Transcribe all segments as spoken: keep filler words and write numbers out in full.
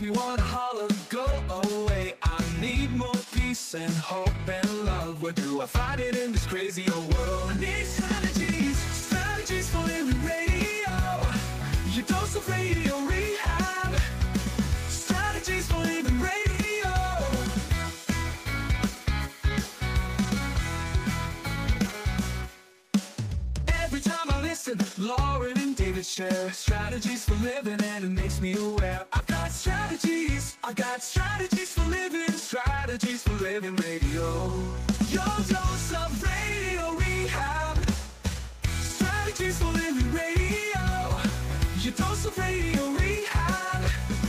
me wanna holler, go away. I need more peace and hope and love. Where do I find it in this crazy old world? I need strategies, strategies for living radio. Your dose of radio rehab. Strategies for living radio. Every time I listen, Lauren and David share strategies for living, and it makes me aware. I've got strategies, I got strategies for living, strategies for living radio. Your dose of radio rehab. Strategies for living radio. Your dose of radio rehab.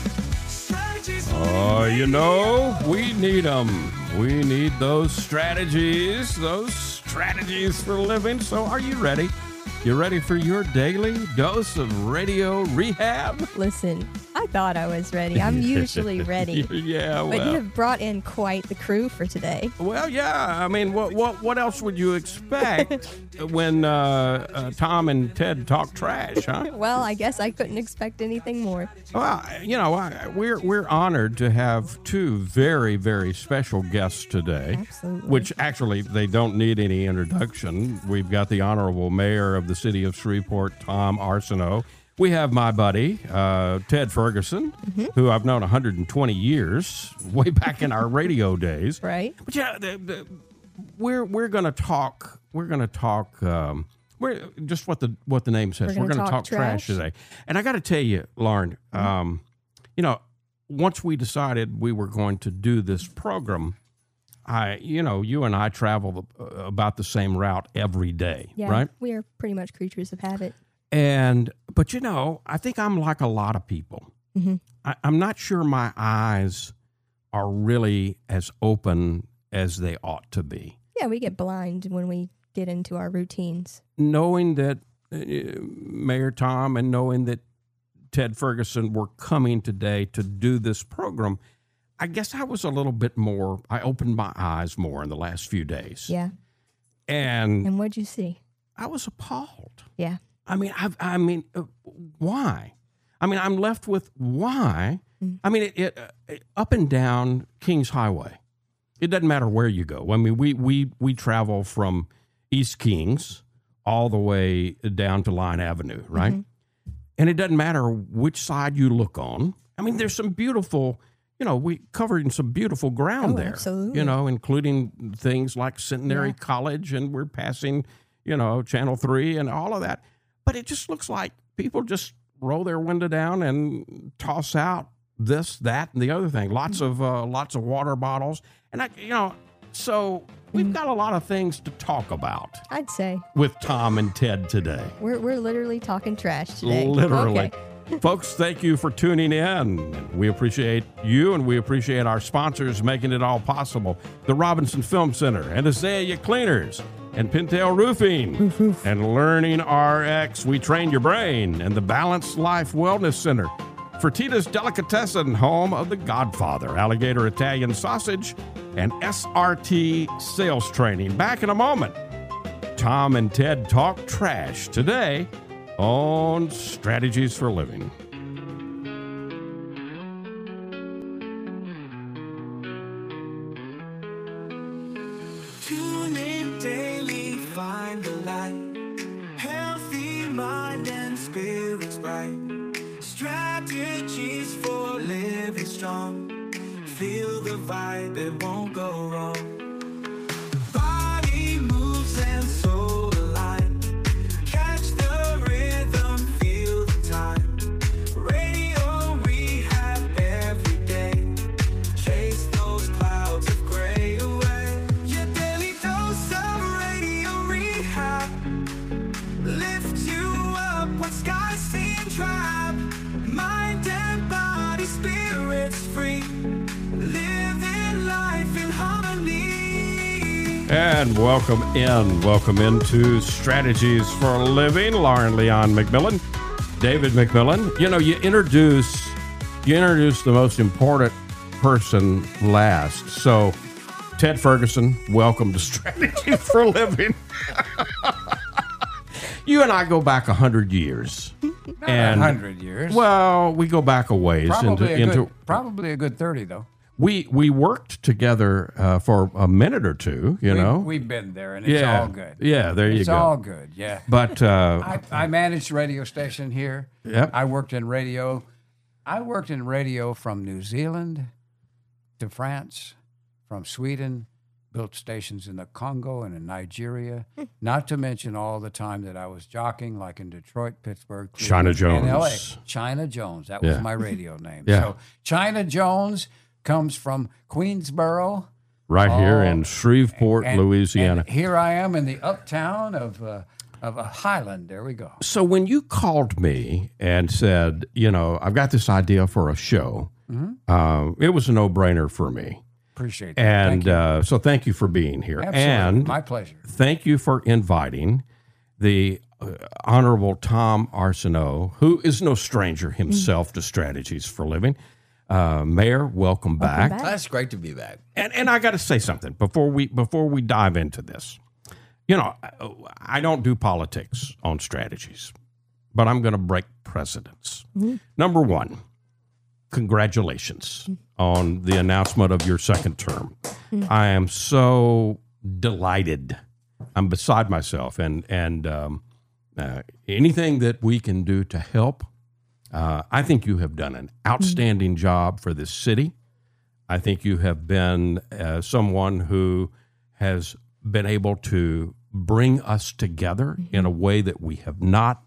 Strategies for Oh, living you know, radio. we need them. We need those strategies, those strategies for living. So are you ready? You ready for your daily dose of radio rehab? Listen, I thought I was ready. I'm usually ready. Yeah, But you well, have brought in quite the crew for today. well, yeah. I mean, what what what else would you expect when uh, uh, Tom and Ted talk trash, huh? Well, I guess I couldn't expect anything more. Well, you know, I, we're we're honored to have two very very special guests today. Absolutely. Which actually they don't need any introduction. We've got the honorable mayor of the city of Shreveport, Tom Arsenault. We have my buddy uh, Ted Ferguson, Mm-hmm. who I've known one hundred twenty years, way back in our radio days. Right? But yeah, the, the, we're we're gonna talk. We're gonna talk. Um, we're just what the what the name says. We're We're gonna gonna, talk talk, trash. trash. today. And I got to tell you, Lauren. Um, you know, once we decided we were going to do this program, I, you know, you and I travel uh, about the same route every day, Yeah. right? We are pretty much creatures of habit. And but you know, I think I'm like a lot of people. Mhm. I, I'm not sure my eyes are really as open as they ought to be. Yeah, we get blind when we get into our routines. Knowing that uh, Mayor Tom and knowing that Ted Ferguson were coming today to do this program, I guess I was a little bit more, I opened my eyes more in the last few days. Yeah. And And what'd you see? I was appalled. Yeah. I mean, I, I mean, uh, why? I mean, I'm left with why. Mm. I mean, it, it, uh, up and down Kings Highway, it doesn't matter where you go. I mean, we we we travel from East Kings all the way down to Line Avenue, right? Mm-hmm. And it doesn't matter which side you look on. I mean, there's some beautiful, you know, we covered some beautiful ground Oh, there. absolutely. You know, including things like Centenary Yeah. College, and we're passing, you know, Channel three and all of that. But it just looks like people just roll their window down and toss out this, that, and the other thing. Lots of uh, lots of water bottles, and I, you know, so we've got a lot of things to talk about I'd say with Tom and Ted today. we're we're literally talking trash today. Literally. Okay. Folks, thank you for tuning in. We appreciate you, and we appreciate our sponsors making it all possible. The Robinson Film Center and Azalea Cleaners and Pintail Roofing and Learning R X. We train your brain, and the Balanced Life Wellness Center. Fertitta's Delicatessen, home of The Godfather, Alligator Italian Sausage, and S R T Sales Training. Back in a moment. Tom and Ted talk trash today on Strategies for Living. Tune in daily, find the light. Healthy mind and spirits bright. Strategies for living strong. Feel the vibe, it won't go wrong. Body moves and soul align. Catch the rhythm, feel the time. Radio rehab every day. Chase those clouds of gray away. Your daily dose of radio rehab. Lift you up when skies seem trapped. Mind and body, spirits free. Living life in harmony. And welcome in. Welcome into Strategies for Living. Lauren Leon McMillan, David McMillan. You know, you introduce you introduce the most important person last. So, Ted Ferguson, welcome to Strategies for Living. You and I go back a hundred years. Not And- a hundred years. Well, we go back a ways probably, into, a into good, probably a good thirty, though. we we worked together uh, for a minute or two. You we, know, We've been there, and it's yeah, all good. yeah. There you It's go. all good, yeah. But uh, I, I managed a radio station here. Yep. I worked in radio. I worked in radio from New Zealand to France, from Sweden, built stations in the Congo and in Nigeria, not to mention all the time that I was jockeying, like in Detroit, Pittsburgh, China Cleveland, and L A. Jones. China Jones. That Yeah. was my radio name. Yeah. So China Jones comes from Queensboro. right here Oh, in Shreveport, and- Louisiana. And here I am in the uptown of uh, of a Highland. There we go. So when you called me and said, you know, I've got this idea for a show, uh, it was a no-brainer for me. Appreciate that. Thank And you. uh, so thank you for being here. Absolutely. And My pleasure. thank you for inviting the uh, Honorable Tom Arsenault, who is no stranger himself to Strategies for Living. Uh, Mayor, welcome back. back. That's great to be back. And and I got to say something before we before we dive into this. You know, I, I don't do politics on Strategies, but I'm going to break precedents. Number one, congratulations on the announcement of your second term. I am so delighted. I'm beside myself, and and um, uh, anything that we can do to help. Uh, I think you have done an outstanding job for this city. I think you have been uh, someone who has been able to bring us together in a way that we have not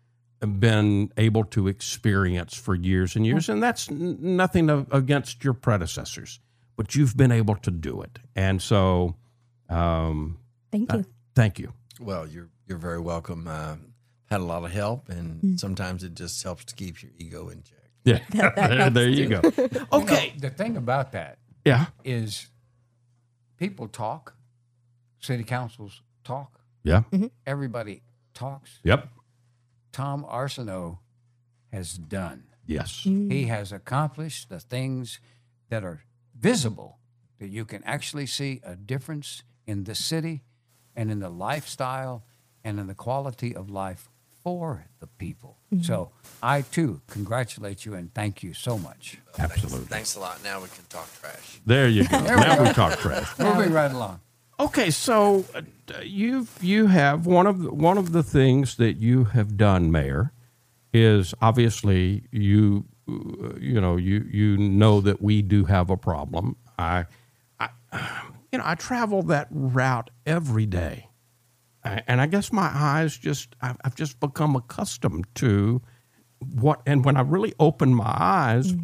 been able to experience for years and years. And that's n- nothing of, against your predecessors, but you've been able to do it. And so, um, Thank you. thank you. Well, you're you're very welcome. Uh, had a lot of help, and sometimes it just helps to keep your ego in check. Yeah, that there, helps there you too. go. You know, Okay. the thing about that Yeah. is people talk, city councils talk, Yeah. everybody talks. Yep. Tom Arsenault has done. Yes. He has accomplished the things that are visible, that you can actually see a difference in the city and in the lifestyle and in the quality of life for the people. So I, too, congratulate you and thank you so much. Absolutely. Thanks a lot. Now we can talk trash. There you go. There we now go. we talk trash. Moving right along. Okay, so uh, you've you have one of the, one of the things that you have done, Mayor, is obviously you uh, you know you you know that we do have a problem. I, I you know I travel that route every day, I- and I guess my eyes just I've, I've just become accustomed to what. And when I really opened my eyes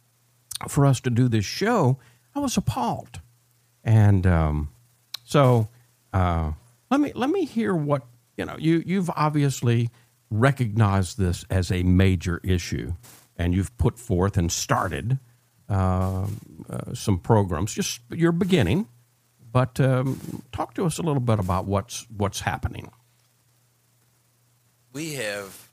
for us to do this show, I was appalled, and. Um, So uh, let me let me hear what you know. You you've obviously recognized this as a major issue, and you've put forth and started uh, uh, some programs. Just you're beginning, but um, talk to us a little bit about what's what's happening. We have,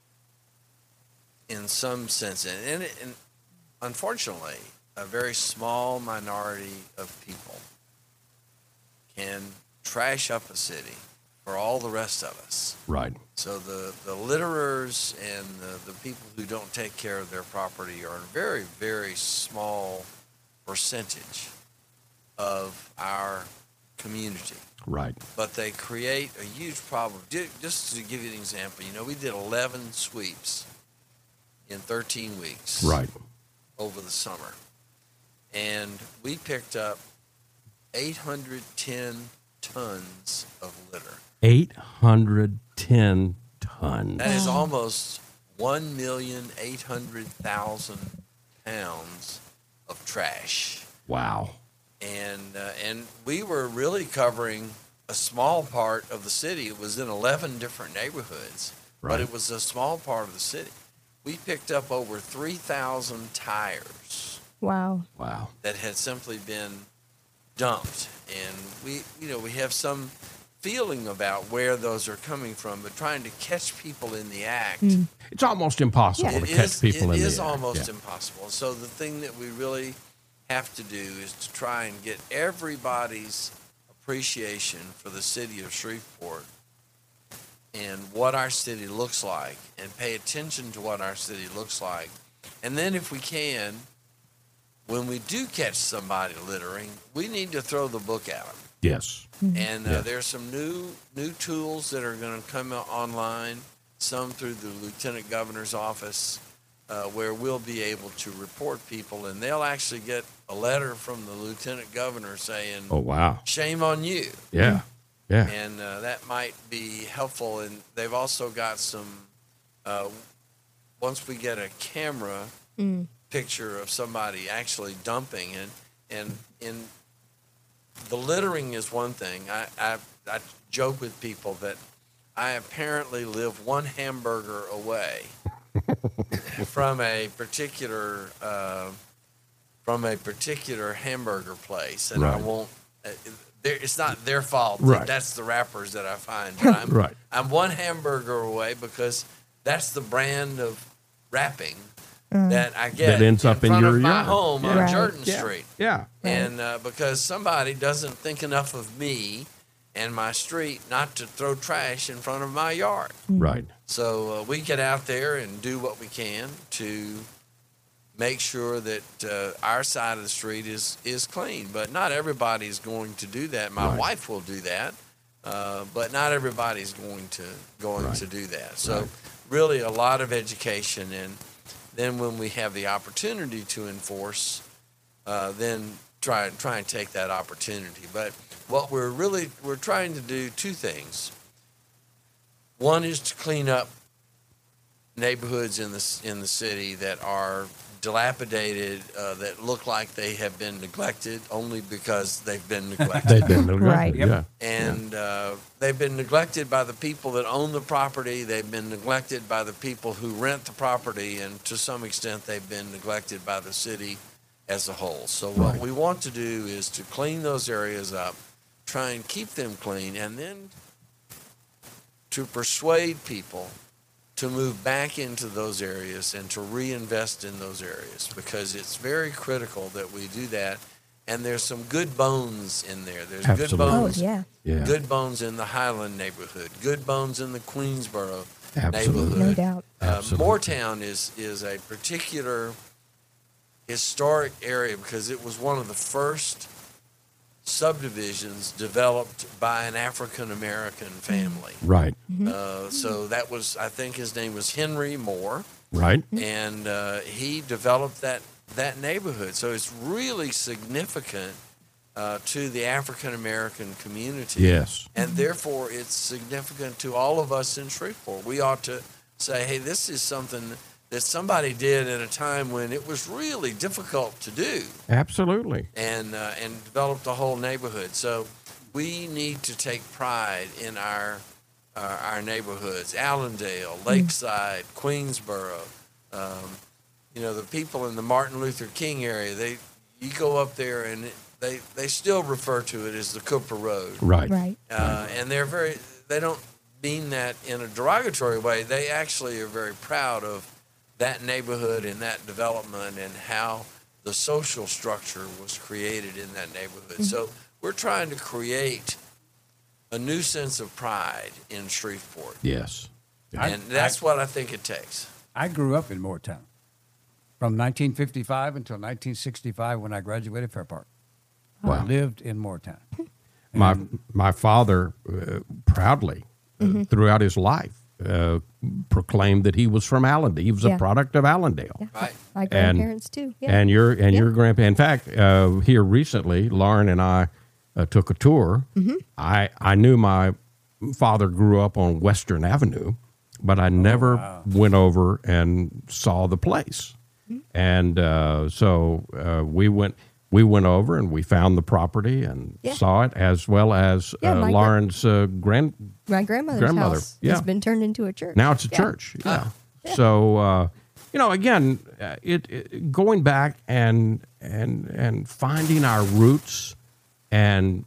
in some sense, and, and, and unfortunately, a very small minority of people can trash up a city for all the rest of us. Right. So the, the litterers and the, the people who don't take care of their property are a very, very small percentage of our community. Right. But they create a huge problem. Ju- Just to give you an example, you know, we did eleven sweeps in thirteen weeks Right. over the summer. And we picked up eight hundred ten tons of litter. Eight hundred ten tons. That is almost one million eight hundred thousand pounds of trash. Wow. And uh, and we were really covering a small part of the city. It was in eleven different neighborhoods, Right. but it was a small part of the city. We picked up over three thousand tires Wow. Wow. that had simply been dumped. And we, you know, we have some feeling about where those are coming from, but trying to catch people in the act. It's almost impossible Yeah. to It catch is, people it in is the act. almost Yeah. impossible. So the thing that we really have to do is to try and get everybody's appreciation for the city of Shreveport and what our city looks like and pay attention to what our city looks like. And then if we can, when we do catch somebody littering, we need to throw the book at them. Yes. And uh, Yeah. there's some new new tools that are going to come out online, some through the Lieutenant Governor's office, uh, where we'll be able to report people, and they'll actually get a letter from the Lieutenant Governor saying, Oh, wow. shame on you. Yeah. Yeah. And uh, that might be helpful. And they've also got some, uh, once we get a camera picture of somebody actually dumping, and, and in the littering is one thing. I, I, I joke with people that I apparently live one hamburger away from a particular uh, from a particular hamburger place, and I Right. won't. Uh, there- it's not their fault. Right. That's the wrappers that I find. But I'm, Right. I'm one hamburger away because that's the brand of wrapping that I get That ends up in front your of my yard. home Yeah. on Right. Jordan Yeah. Street. Yeah. And uh, because somebody doesn't think enough of me and my street not to throw trash in front of my yard. Right. So uh, we get out there and do what we can to make sure that uh, our side of the street is, is clean. But not everybody's going to do that. My Right. wife will do that, uh, but not everybody's going to going Right. to do that. So Right. really a lot of education, and then when we have the opportunity to enforce, uh, then try try and take that opportunity. But what we're really we're trying to do two things. One is to clean up neighborhoods in the in the city that are dilapidated, uh, that look like they have been neglected only because they've been neglected. They've been neglected. Right. Yeah. And uh, they've been neglected by the people that own the property. They've been neglected by the people who rent the property. And to some extent, they've been neglected by the city as a whole. So what Right. we want to do is to clean those areas up, try and keep them clean, and then to persuade people to move back into those areas and to reinvest in those areas, because it's very critical that we do that. And there's some good bones in there. There's good Absolutely. Oh, bones. yeah. Yeah. Good bones in the Highland neighborhood. Good bones in the Queensboro Absolutely. neighborhood. No doubt. Uh, Absolutely. Moortown is is a particular historic area because it was one of the first subdivisions developed by an African American family. Right. Uh, so that was, I think his name was Henry Moore, Right. and uh, he developed that that neighborhood. So it's really significant uh, to the African American community. Yes. And therefore, it's significant to all of us in Shreveport. We ought to say, hey, this is something that somebody did at a time when it was really difficult to do, Absolutely. and uh, and developed the whole neighborhood. So we need to take pride in our uh, our neighborhoods: Allendale, Lakeside, Queensboro. Um, you know, the people in the Martin Luther King area. They you go up there and it, they they still refer to it as the Cooper Road. Right. Right. Uh, and they're very, they don't mean that in a derogatory way. They actually are very proud of that neighborhood and that development and how the social structure was created in that neighborhood. So we're trying to create a new sense of pride in Shreveport. Yes. I- And that's what I think it takes. I grew up in Moortown from nineteen fifty-five until nineteen sixty-five when I graduated Fair Park. I Wow. lived in Moortown. My And my father uh, proudly uh, throughout his life uh, proclaimed that he was from Allendale. He was Yeah. a product of Allendale. Yeah. Right. My grandparents too. Yeah. And your and Yeah. your grandpa. In fact, uh, here recently, Lauren and I uh, took a tour. Mm-hmm. I I knew my father grew up on Western Avenue, but I never wow. went over and saw the place. Mm-hmm. And uh, so uh, we went. We went over and we found the property and Yeah. saw it, as well as Yeah, uh, my gra- Lauren's uh, grand. My grandmother's grandmother, house yeah. has been turned into a church. Now it's a Yeah. church. Yeah. So uh, you know, again, uh, it, it going back and and and finding our roots and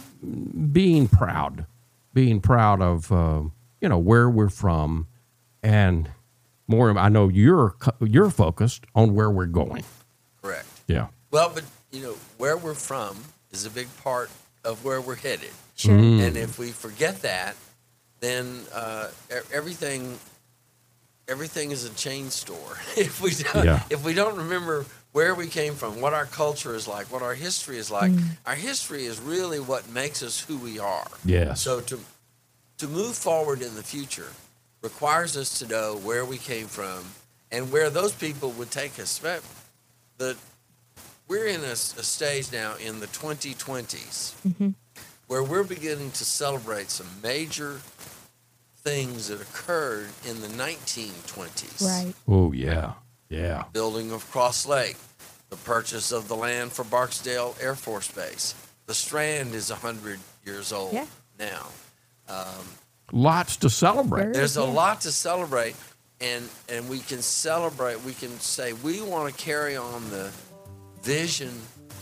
being proud, being proud of uh, you know where we're from, and more. I know you're co- you're focused on where we're going. Correct. Yeah. Well, but, you know, where we're from is a big part of where we're headed. Sure. Mm. And if we forget that, then uh, e- everything everything is a chain store. if we don't, Yeah. if we don't remember where we came from, what our culture is like, what our history is like, Mm. our history is really what makes us who we are. Yes. So to to move forward in the future requires us to know where we came from and where those people would take us. But the we're in a, a stage now in the twenty twenties where we're beginning to celebrate some major things that occurred in the nineteen twenties. Right. Oh, yeah. Yeah. Building of Cross Lake, the purchase of the land for Barksdale Air Force Base. The Strand is one hundred years old Yeah. now. Lots to celebrate. Very- There's a Yeah. lot to celebrate, and and we can celebrate. We can say we want to carry on the vision,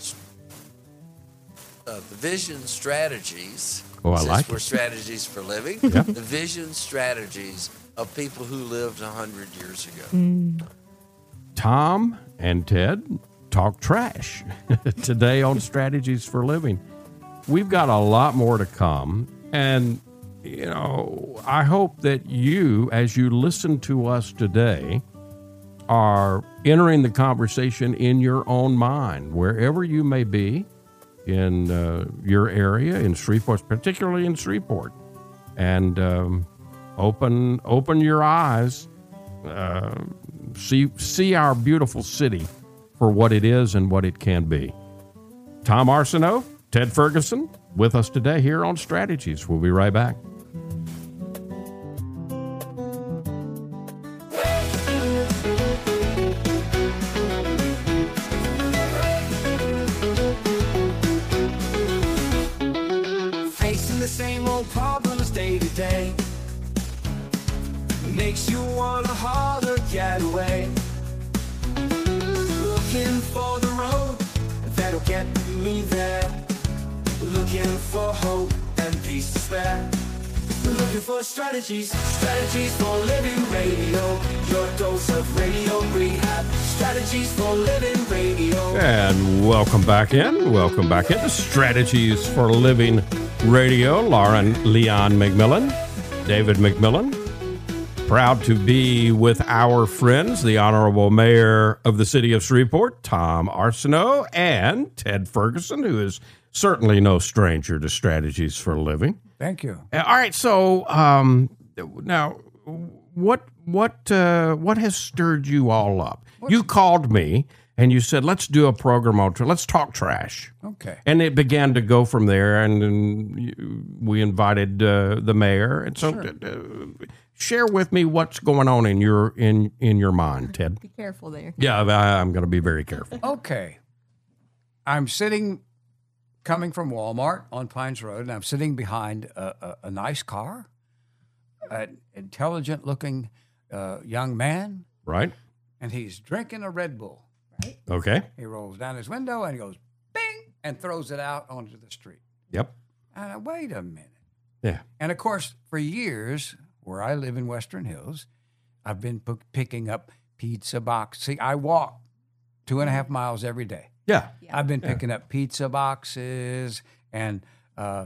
uh, the vision strategies. Oh, I since like we're it. strategies for living. Yeah. The vision strategies of people who lived a hundred years ago. Tom and Ted talk trash today on Strategies for Living. We've got a lot more to come. And, you know, I hope that you, as you listen to us today, are entering the conversation in your own mind, wherever you may be in uh, your area, in Shreveport, particularly in Shreveport. And um, open open your eyes. Uh, see see our beautiful city for what it is and what it can be. Tom Arsenault, Ted Ferguson, with us today here on Strategies. We'll be right back. Facing the same old problems day to day makes you wanna holler, get away. Looking for the road that'll get me there. Looking for hope and peace to spare. Looking for strategies, strategies for living radio. Your dose of radio rehab. Strategies for living radio. And welcome back in. Welcome back into Strategies for Living Radio. Lauren Leon McMillan, David McMillan. Proud to be with our friends, the Honorable Mayor of the City of Shreveport, Tom Arsenault, and Ted Ferguson, who is certainly no stranger to Strategies for Living. Thank you. Uh, All right, so um, now, what what uh, what has stirred you all up? You called me and you said, "Let's do a program on, tra- let's talk trash," Okay. and it began to go from there. And, then you- we invited uh, the mayor, and so uh, share with me what's going on in your in in your mind, Ted. Be careful there. Yeah, I, I'm going to be very careful. Okay. I'm sitting, coming from Walmart on Pines Road, and I'm sitting behind a, a, a nice car, an intelligent looking uh, young man, Right? and he's drinking a Red Bull. Okay. He rolls down his window and he goes, bing, and throws it out onto the street. Yep. And I, wait a minute. Yeah. And of course, for years, where I live in Western Hills, I've been p- picking up pizza boxes. See, I walk two and a half miles every day. Yeah. I've been picking up pizza boxes and uh,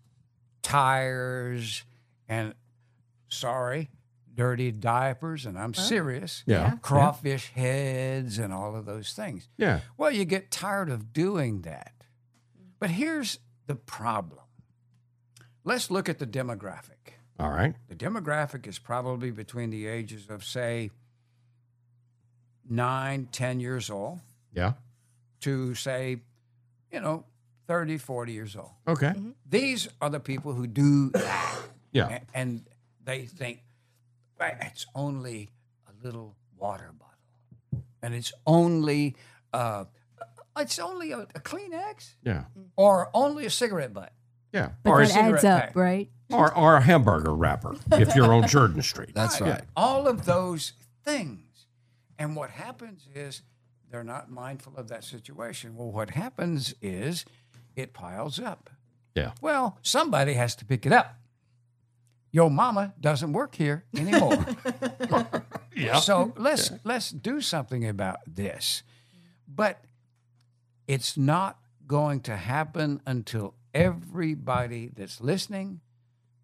tires and, sorry, dirty diapers, and I'm serious. Yeah. Crawfish heads and all of those things. Yeah. Well, you get tired of doing that. But here's the problem. Let's look at the demographic. All right. The demographic is probably between the ages of, say, nine, ten years old Yeah. to, say, you know, thirty, forty years old. Okay. These are the people who do that. Yeah. A- And they think, "Well, it's only a little water bottle. And it's only, uh, it's only a, a Kleenex Yeah. or only a cigarette butt." Yeah. But Or, that is- adds cigarette up, pack. right? or or a hamburger wrapper if you're on Jordan Street. That's Yeah. right. All of those things. And what happens is they're not mindful of that situation. Well, what happens is it piles up. Yeah. Well, somebody has to pick it up. Your mama doesn't work here anymore. Yeah. So let's let's do something about this. But it's not going to happen until everybody that's listening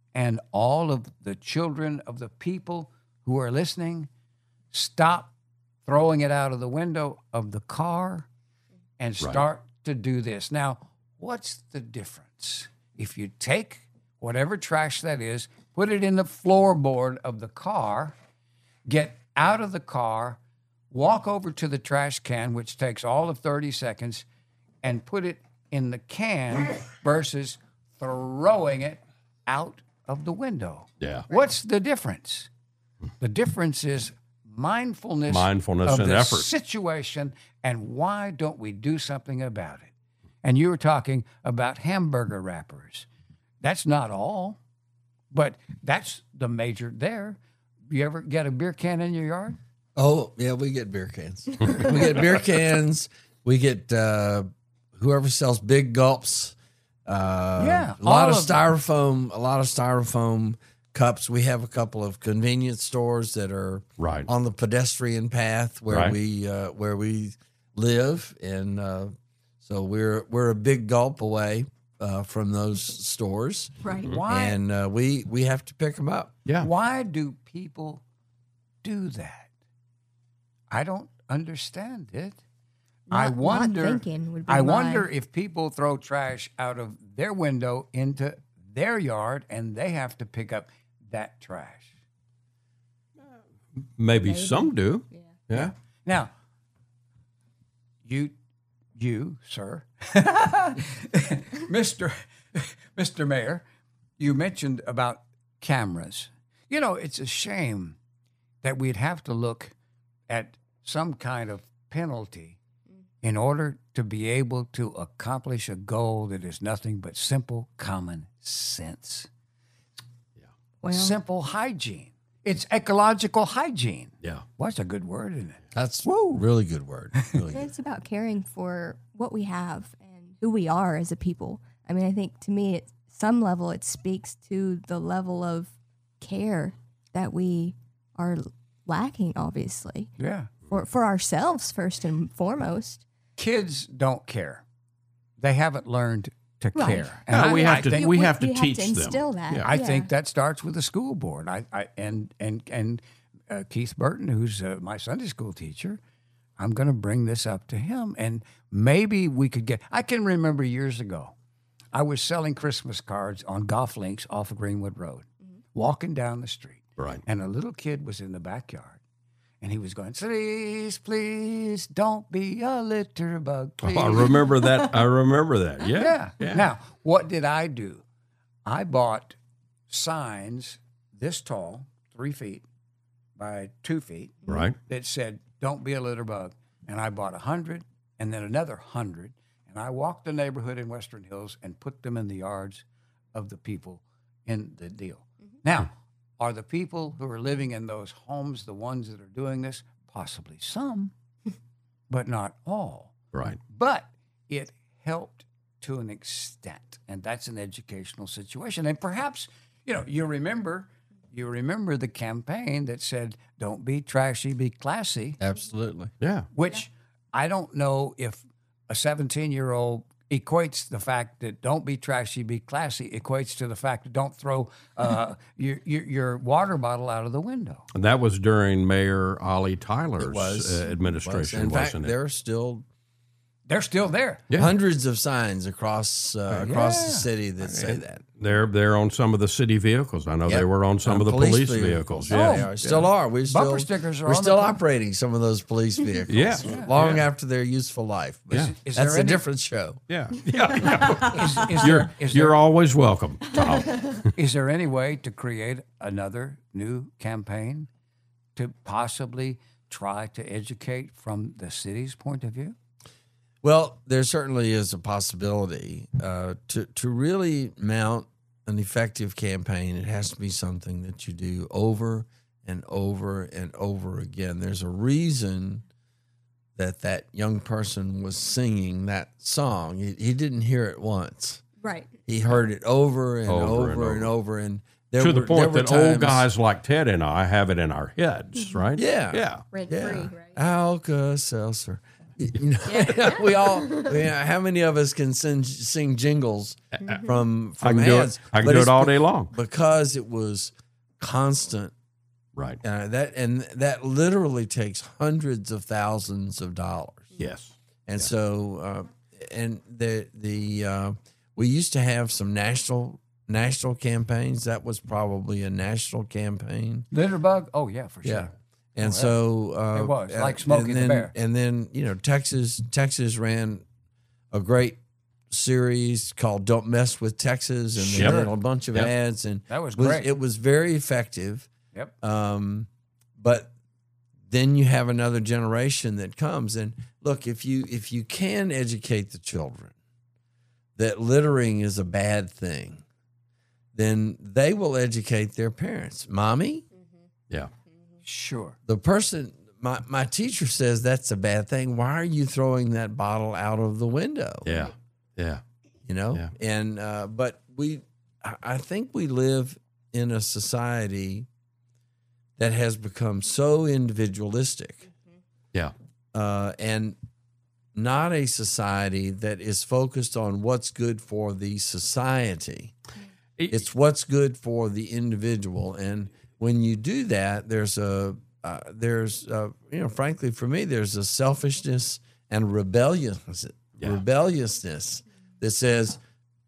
and all of the children of the people who are listening, stop throwing it out of the window of the car and start to do this. Now, what's the difference? If you take whatever trash that is, put it in the floorboard of the car, get out of the car, walk over to the trash can, which takes all of thirty seconds, and put it in the can versus throwing it out of the window. Yeah. What's the difference? The difference is mindfulness, Mindfulness of and the effort. situation, and why don't we do something about it? And you were talking about hamburger wrappers. That's not all, but that's the major there. You ever get a beer can in your yard? Oh, yeah, we get beer cans. we get beer cans. We get uh, whoever sells big gulps. Uh, Yeah, a lot all of of them. styrofoam. A lot of styrofoam cups. We have a couple of convenience stores that are Right. on the pedestrian path where Right. we uh, where we live, and uh, so we're we're a big gulp away uh, from those stores, Right. Why? and uh, we we have to pick them up. Yeah. Why do people do that? I don't understand it. I Not- not wonder. thinking would be I my- wonder if people throw trash out of their window into their yard, and they have to pick up that trash. Maybe, some do. Yeah. Now, you, you, sir, Mister Mister Mayor, you mentioned about cameras. You know, it's a shame that we'd have to look at some kind of penalty in order to be able to accomplish a goal that is nothing but simple common sense, Well, simple hygiene. It's ecological hygiene. Yeah. Well, that's a good word, isn't it? That's a really good word. Really good. it's about caring for what we have and who we are as a people. I mean, I think to me, at some level, it speaks to the level of care that we are lacking, obviously, Yeah. for, for ourselves first and foremost. Kids don't care. They haven't learned to Right. care. No, I- we I have to- think- we You- have to you teach them. instill that. Yeah. I yeah. think that starts with the school board. I, I and and and uh, Keith Burton, who's uh, my Sunday school teacher, I'm going to bring this up to him, and maybe we could get. I can remember years ago, I was selling Christmas cards on golf links off of Greenwood Road, walking down the street, Right. and a little kid was in the backyard. And he was going, please, please, don't be a litter bug, please. Oh, I remember that. I remember that. Yeah. Yeah. Now, what did I do? I bought signs this tall, three feet by two feet, Right. that said, don't be a litter bug. And I bought a hundred and then another hundred. And I walked the neighborhood in Western Hills and put them in the yards of the people in the deal. Now, are the people who are living in those homes the ones that are doing this? Possibly some, but not all. Right. But it helped to an extent, and that's an educational situation. And perhaps, you know, you remember, you remember the campaign that said, "Don't be trashy, be classy," Absolutely. Yeah. which I don't know if a seventeen-year-old equates the fact that "don't be trashy, be classy" equates to the fact that don't throw uh, your, your your water bottle out of the window. And that was during Mayor Ollie Tyler's was. uh, administration, In fact, wasn't it? there are still They're still there. Yeah. hundreds of signs across uh, across the Yeah. city that say that. They're they're on some of the city vehicles. I know Yep. they were on some Uh, of the police, vehicles. Yeah, Yeah. they are. Still are. We still Bumper stickers are we're on the still car. operating some of those police vehicles. Yeah. long Yeah. after their useful life. But Yeah. Is that's there a any- different show. Yeah. Yeah. Is, is You're there, is you're there, always welcome, Tom. is there any way to create another new campaign to possibly try to educate from the city's point of view? Well, there certainly is a possibility uh, to to really mount an effective campaign. It has to be something that you do over and over and over again. There's a reason that that young person was singing that song. He, he didn't hear it once. Right. He heard it over and Over over and and over, over. and there To the were, there point were that old times- guys like Ted and I have it in our heads, right? Yeah. Yeah. Rent Yeah, free, right? Alka Seltzer. You know, we all. You know, how many of us can sing, sing jingles from I from can do it. ads? I can But do it it's all be- day long. because it was constant. Right. Uh, that and that literally takes hundreds of thousands of dollars. Yes. And so, uh, and the the uh, we used to have some national national campaigns. That was probably a national campaign. Litterbug? Oh, yeah, for sure. Yeah. And so uh, It was, uh, like Smokey and the then, Bear. And then you know Texas Texas ran a great series called "Don't Mess with Texas," and they Yep. did a bunch of Yep. ads, and That was great. It was very effective. Yep. Um, but then you have another generation that comes, and look, if you if you can educate the children that littering is a bad thing, then they will educate their parents. Mommy, Yeah. Sure. the person, my, my teacher says that's a bad thing. Why are you throwing that bottle out of the window? Yeah. Yeah. You know? Yeah. And, uh, but we, I I think we live in a society that has become so individualistic Yeah. uh, and not a society that is focused on what's good for the society. It- It's what's good for the individual. And when you do that, there's a uh, there's uh, you know, frankly, for me, there's a selfishness and rebellious Yeah. rebelliousness that says,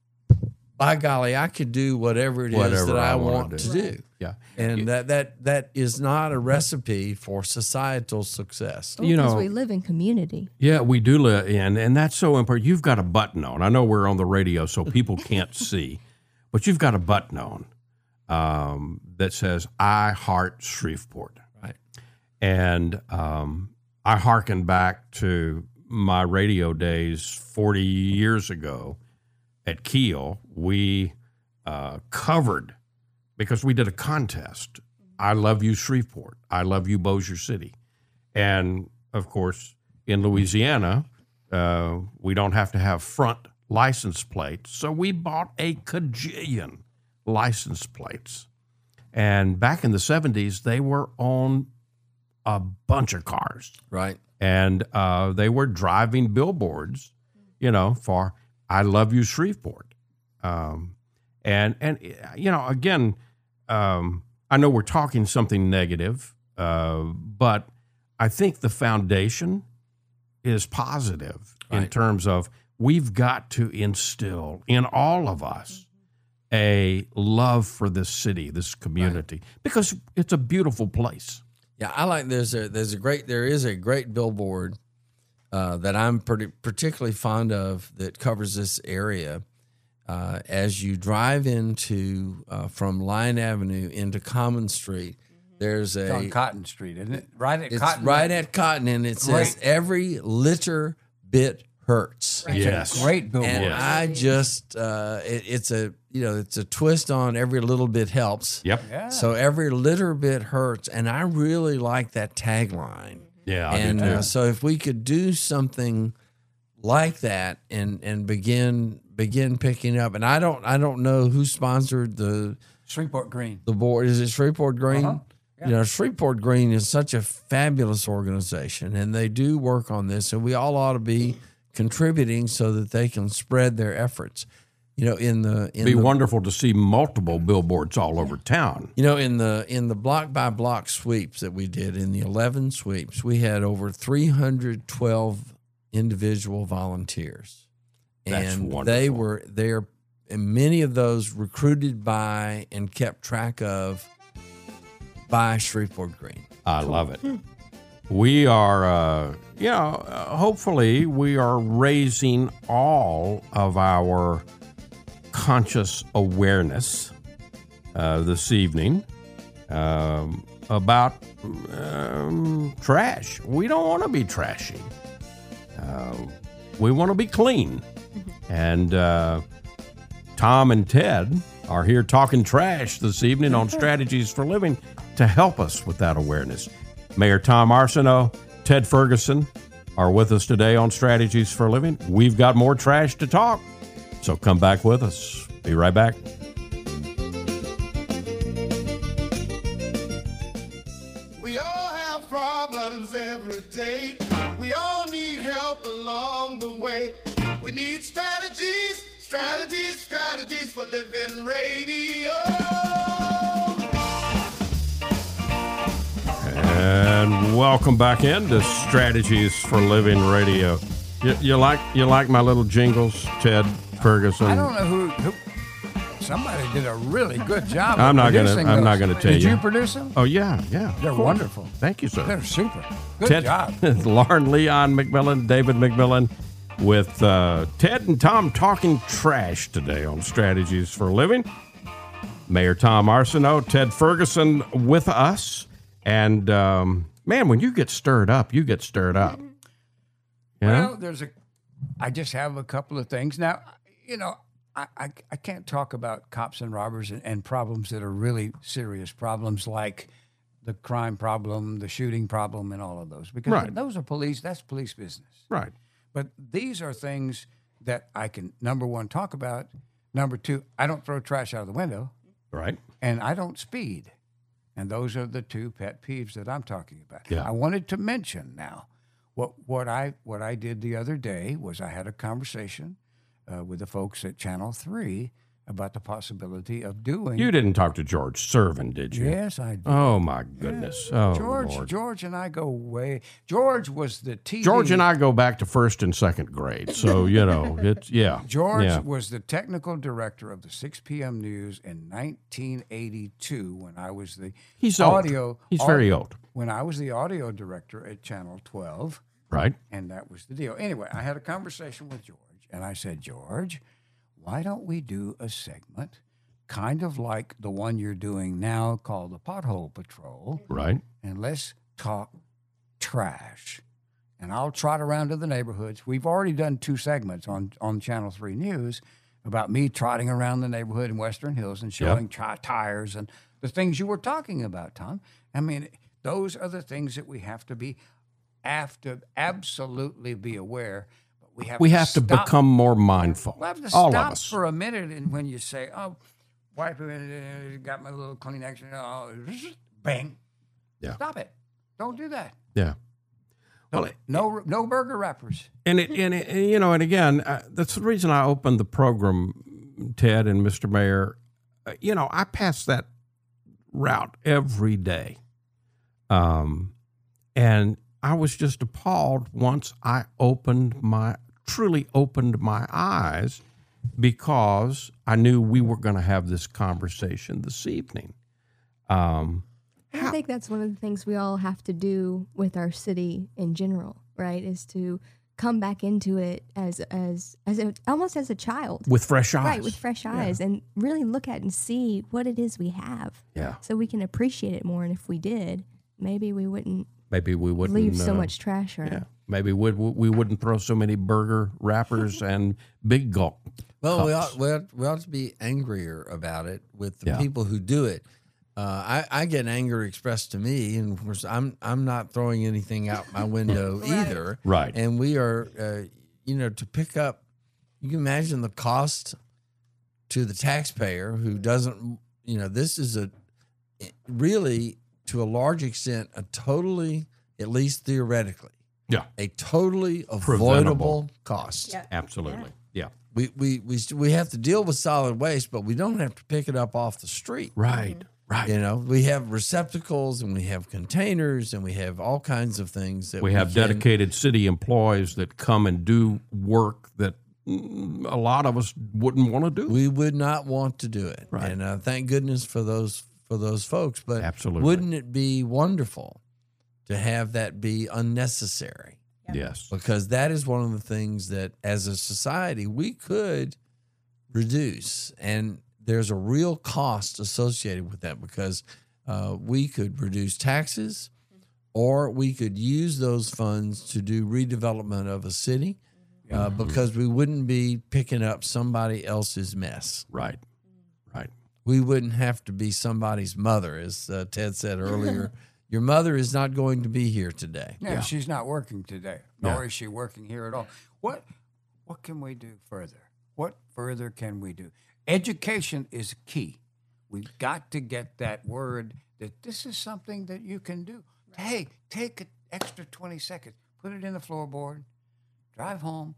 by golly, I could do whatever it is Whatever that I, I wanna want do. to do. Yeah. And that, that that is not a recipe for societal success. You Because know- we live in community. Yeah, we do live, and and that's so important. You've got a button on. I know we're on the radio, so people can't see, but you've got a button on um, that says "I Heart Shreveport," Right. and um, I hearken back to my radio days forty years ago at Kiel. We uh, covered because we did a contest. I love you, Shreveport. I love you, Bossier City, and of course, in Louisiana, uh, we don't have to have front license plates, so we bought a cajillion license plates. And back in the seventies, they were on a bunch of cars, Right. and uh, they were driving billboards, you know, for "I love you, Shreveport." Um, and and you know, again, um, I know we're talking something negative, uh, but I think the foundation is positive in Right. terms of we've got to instill in all of us a love for this city, this community, because it's a beautiful place. Yeah, I like there's a there's a great there is a great billboard uh, that I'm pretty particularly fond of that covers this area. Uh, as you drive into uh, from Line Avenue into Common Street, there's It's on a Cotton Street, isn't it? Right at it's Cotton. right at Cotton, and it says Great. every litter bit hurts. It's a Yes. Great billboard. And I just uh, it, it's a you know it's a twist on every little bit helps. Yep. Yeah. So every little bit hurts, and I really like that tagline. Yeah, I and do too. uh, so if we could do something like that and and begin begin picking up, and I don't I don't know who sponsored the Shreveport Green. the board. Is it Shreveport Green? Uh-huh. Yeah. You know, Shreveport Green is such a fabulous organization, and they do work on this, and we all ought to be contributing so that they can spread their efforts. You know, in the in It'd be the, wonderful to see multiple billboards all over town. You know, in the in the block by block sweeps that we did, in the eleven sweeps, we had over three hundred twelve individual volunteers. That's and wonderful. they were there, and many of those recruited by and kept track of by Shreveport Green. I love it. We are, uh, you know, uh, hopefully we are raising all of our conscious awareness uh, this evening um, about um, trash. We don't want to be trashy. Uh, we want to be clean. And uh, Tom and Ted are here talking trash this evening on Strategies for Living to help us with that awareness. Mayor Tom Arsenault, Ted Ferguson are with us today on Strategies for Living. We've got more trash to talk, so come back with us. Be right back. We all have problems every day. We all need help. We need strategies, strategies, strategies for living radio. And welcome back into Strategies for Living Radio. You, you like you like my little jingles, Ted Ferguson? I don't know who, who. Somebody did a really good job. I'm of not gonna. producing I'm those. not gonna tell Did you. you produce them? Oh yeah, yeah. They're of course. wonderful. Thank you, sir. They're super. Good Ted, job. Lauren Leon McMillan, David McMillan, with uh, Ted and Tom talking trash today on Strategies for Living. Mayor Tom Arsenault, Ted Ferguson with us, and um, man, when you get stirred up, you get stirred up. You know? Well, there's a. I just have a couple of things now. You know, I I, I can't talk about cops and robbers and, and problems that are really serious problems like the crime problem, the shooting problem, and all of those because Right. those are police. That's police business. Right. But these are things that I can number one talk about. Number two, I don't throw trash out of the window, Right. and I don't speed. And those are the two pet peeves that I'm talking about. Yeah. I wanted to mention now what what I what I did the other day was I had a conversation uh, with the folks at Channel Three about the possibility of doing. You didn't talk to George Servin, did you? Yes, I did. Oh my goodness. Oh George, Lord. George and I go way. George was the T V. George and I go back to first and second grade, so you know it's yeah. George yeah. was the technical director of the six p.m. news in nineteen eighty-two when I was the He's old. audio. He's very au- old. When I was the audio director at Channel twelve, Right. and that was the deal. Anyway, I had a conversation with George, and I said, George, why don't we do a segment kind of like the one you're doing now called the Pothole Patrol, Right. and let's talk trash. And I'll trot around to the neighborhoods. We've already done two segments on, on Channel three News about me trotting around the neighborhood in Western Hills and showing tri- tires and the things you were talking about, Tom. I mean, those are the things that we have to be, have to absolutely be aware. But we have We to have to stop. become more mindful. We have to All stop of us. for a minute, and when you say, "Oh, wipe it, uh, got my little Kleenex," oh, bang, Yeah. stop it! Don't do that. Yeah. No, Well, it- no, no burger wrappers. And it, and it, and, you know, and again, uh, that's the reason I opened the program, Ted and Mister Mayor. Uh, you know, I pass that route every day, um, and I was just appalled once I opened my truly opened my eyes because I knew we were going to have this conversation this evening. Um, I think that's one of the things we all have to do with our city in general, right? Is to come back into it as as as a, almost as a child, with fresh eyes, right? With fresh eyes, and really look at and see what it is we have, yeah. so we can appreciate it more. And if we did, maybe we wouldn't Maybe we wouldn't leave so uh, much trash around. Yeah, maybe would we wouldn't throw so many burger wrappers and big gulp. Well, we cups. ought, we, ought, we ought to be angrier about it with the Yeah. people who do it. Uh, I, I get anger expressed to me, and of course, I'm I'm not throwing anything out my window either. Right. And we are, uh, you know, to pick up. You can imagine the cost to the taxpayer who doesn't. You know, this is a really, to a large extent, a totally, at least theoretically, Yeah, a totally Preventable. avoidable cost. absolutely. Yeah. We, we we st- we have to deal with solid waste, but we don't have to pick it up off the street. Right. Right. You know, we have receptacles and we have containers and we have all kinds of things that We we, have can- dedicated city employees that come and do work that mm, a lot of us wouldn't want to do. We would not want to do it, Right. and uh, thank goodness for those for those folks. But Absolutely. wouldn't it be wonderful to have that be unnecessary? Yes. Because that is one of the things that, as a society, we could reduce, and there's a real cost associated with that because uh, we could reduce taxes, or we could use those funds to do redevelopment of a city, uh, because we wouldn't be picking up somebody else's mess. Right. Right. We wouldn't have to be somebody's mother, as uh, Ted said earlier. Your mother is not going to be here today. Yeah, she's not working today, nor Yeah. is she working here at all. What what can we do further? What further can we do? Education is key. We've got to get that word that this is something that you can do. Hey, take an extra twenty seconds, put it in the floorboard, drive home, get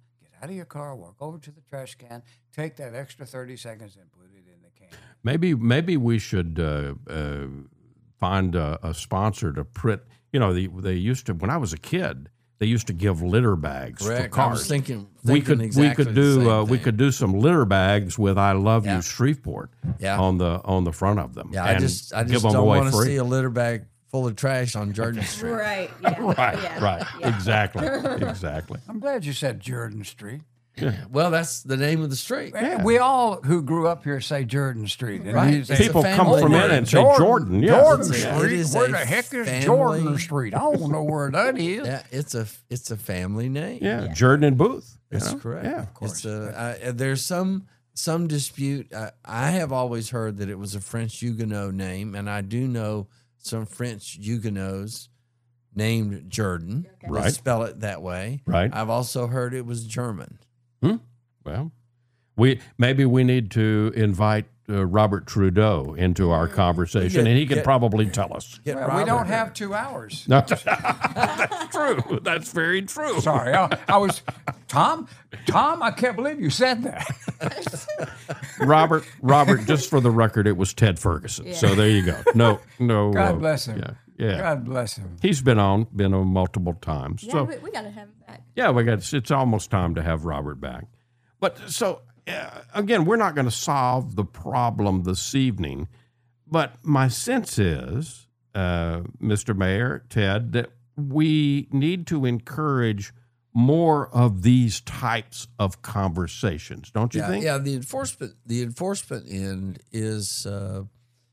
out of your car, walk over to the trash can, take that extra thirty seconds and put it in the can. Maybe maybe we should uh, uh, find a, a sponsor to print. You know, they, they used to, when I was a kid, they used to give litter bags for Correct. cars. I was thinking, we thinking could exactly we could the do same uh, we thing. could do some litter bags with "I love Yeah. you Shreveport" Yeah. on the on the front of them. Yeah, I and just I give just them don't away want to free. see a litter bag full of trash on Jordan Street. Right. Yeah. Right, Yeah. right, exactly, exactly. I'm glad you said Jordan Street. Well, that's the name of the street. We all who grew up here say Jordan Street. And Right. you say, It's a People come family from name. in and say Jordan, Jordan. Yeah, Jordan It's a- it Street. is Where a the heck is family- Jordan Street? I don't know where that is. Yeah, it's a it's a family name. yeah, Jordan and Booth. you That's know? correct. Yeah, of course. It's a, uh, there's some some dispute. Uh, I have always heard that it was a French Huguenot name, and I do know some French Huguenots named Jordan. Right. They spell it that way. Right. I've also heard it was German. Well, we maybe we need to invite uh, Robert Trudeau into our conversation, Get- and he can get- probably tell us. Get Well, we Robert don't here. have two hours. No, that's true. That's very true. Sorry, I, I was Tom. Tom, I can't believe you said that. Robert, Robert. Just for the record, it was Ted Ferguson. So there you go. No, no. God uh, bless him. Yeah, yeah. God bless him. He's been on, been on multiple times. Yeah, so we, we gotta have him back. yeah, we got. It's, it's almost time to have Robert back. But so uh, again, we're not going to solve the problem this evening. But my sense is, uh, Mister Mayor, Ted, that we need to encourage more of these types of conversations. Don't you yeah, think? Yeah, the enforcement the enforcement end is uh,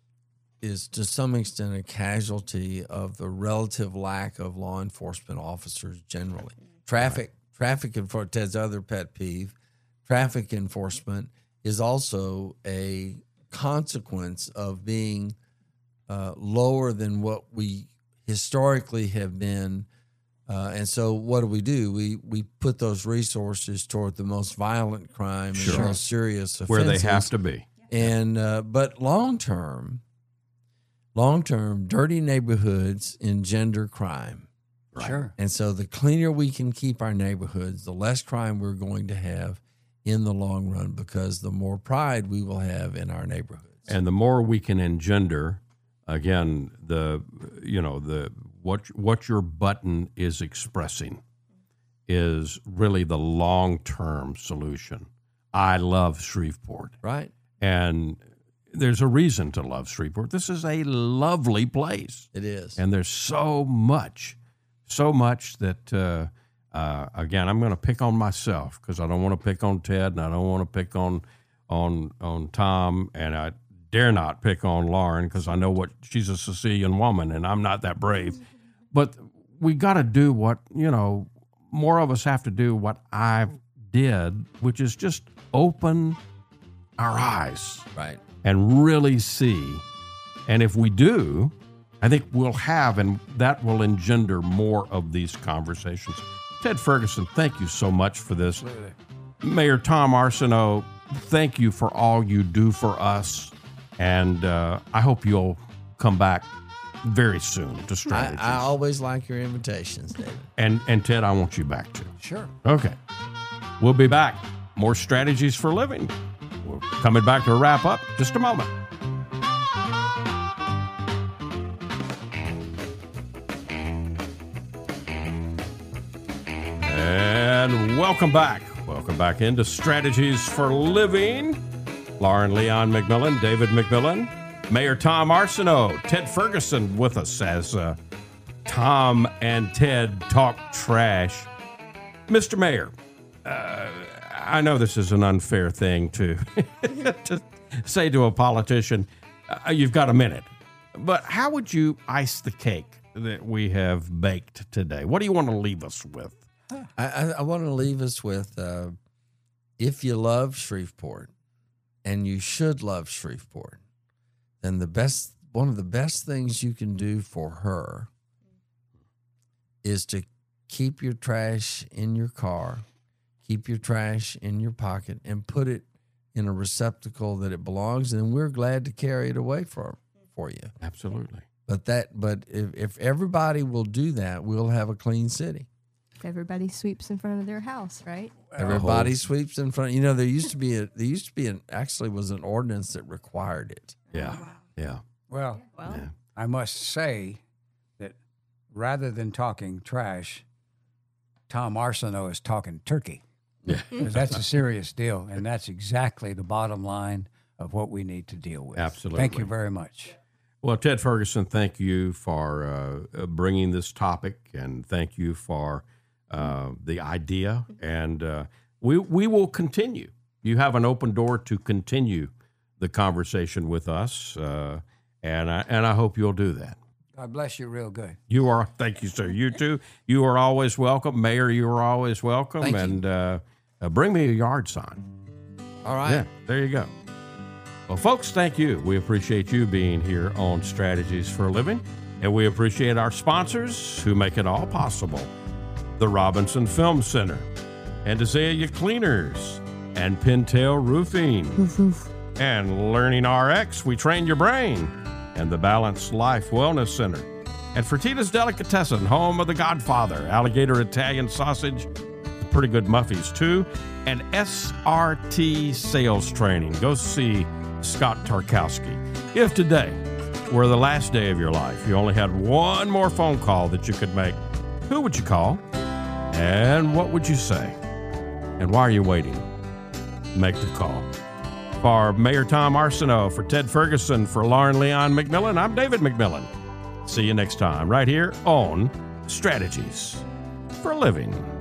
is to some extent a casualty of the relative lack of law enforcement officers generally. Traffic traffic enforcement, Ted's other pet peeve, traffic enforcement is also a consequence of being uh, lower than what we historically have been. Uh, and so what do we do? We we put those resources toward the most violent crime Sure. and most serious offenses. Where they have to be. And uh, but long term, long term, dirty neighborhoods engender crime. Sure. And so the cleaner we can keep our neighborhoods, the less crime we're going to have in the long run, because the more pride we will have in our neighborhoods. And the more we can engender, again, the you know the what what your button is expressing is really the long term solution. I love Shreveport, Right? and there's a reason to love Shreveport. This is a lovely place, It is. and there's so much, so much that. Uh, Uh, again, I'm going to pick on myself because I don't want to pick on Ted, and I don't want to pick on on on Tom, and I dare not pick on Lauren because I know what she's a Sicilian woman, and I'm not that brave. But we got to do what you know. More of us have to do what I did, which is just open our eyes Right. and really see. And if we do, I think we'll have, and that will engender more of these conversations. Ted Ferguson, thank you so much for this. Mayor Tom Arsenault, thank you for all you do for us. And uh, I hope you'll come back very soon to I, Strategies. I always like your invitations, David. and, and Ted, I want you back too. Sure. Okay. We'll be back. More Strategies for Living. We're coming back to wrap up just a moment. And welcome back. Welcome back into Strategies for Living. Lauren Leon McMillan, David McMillan, Mayor Tom Arsenault, Ted Ferguson with us as uh, Tom and Ted talk trash. Mister Mayor, uh, I know this is an unfair thing to, to say to a politician. Uh, you've got a minute. But how would you ice the cake that we have baked today? What do you want to leave us with? I, I, I want to leave us with uh, if you love Shreveport, and you should love Shreveport, then the best one of the best things you can do for her is to keep your trash in your car, keep your trash in your pocket, and put it in a receptacle that it belongs, and we're glad to carry it away for for you. Absolutely. But that but if, if everybody will do that, we'll have a clean city. everybody sweeps in front of their house, right? Everybody sweeps in front. You know, there used to be a there used to be an actually was an ordinance that required it. Yeah. Yeah. Well, Well, Yeah. I must say that rather than talking trash, Tom Arsenault is talking turkey. Yeah. 'Cause that's a serious deal, and that's exactly the bottom line of what we need to deal with. Absolutely. Thank you very much. Well, Ted Ferguson, thank you for uh, bringing this topic, and thank you for uh, the idea. And uh, we we will continue. You have an open door to continue the conversation with us, uh, and I, and I hope you'll do that. God bless you real good. You are, thank you, sir. You too. You are always welcome, Mayor. You are always welcome, Thank you. and uh, uh, bring me a yard sign. All right. Yeah, there you go. Well, folks, thank you. We appreciate you being here on Strategies for a Living, and we appreciate our sponsors who make it all possible. The Robinson Film Center, and Azalea Cleaners, and Pintail Roofing, and Learning R X, We Train Your Brain, and the Balanced Life Wellness Center, and Fertitta's Delicatessen, home of the Godfather, Alligator Italian Sausage, pretty good muffies too, and S R T Sales Training. Go see Scott Tarkowski. If today were the last day of your life, you only had one more phone call that you could make, who would you call? And what would you say? And why are you waiting? Make the call. For Mayor Tom Arsenault, for Ted Ferguson, for Lauren Leon McMillan, I'm David McMillan. See you next time, right here on Strategies for a Living.